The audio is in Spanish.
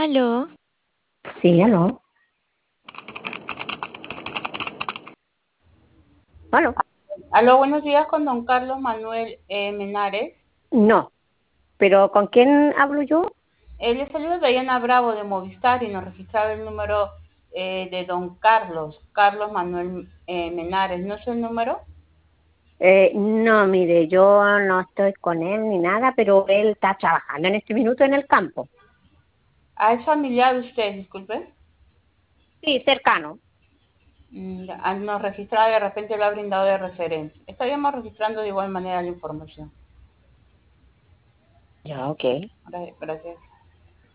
Aló, Sí, aló. Aló. Aló, buenos días con don Carlos Manuel Menares. No, pero ¿con quién hablo yo? Le saluda Diana Bravo de Movistar y nos registraba el número de don Carlos, Carlos Manuel Menares. ¿No es el número? No, mire, yo no estoy con él ni nada, pero él está trabajando en este minuto en el campo. ¿Es familiar de usted, disculpe? Sí, cercano. Nos registraba de repente lo ha brindado de referencia. Estaríamos registrando de igual manera la información. Ya, ok. Gracias.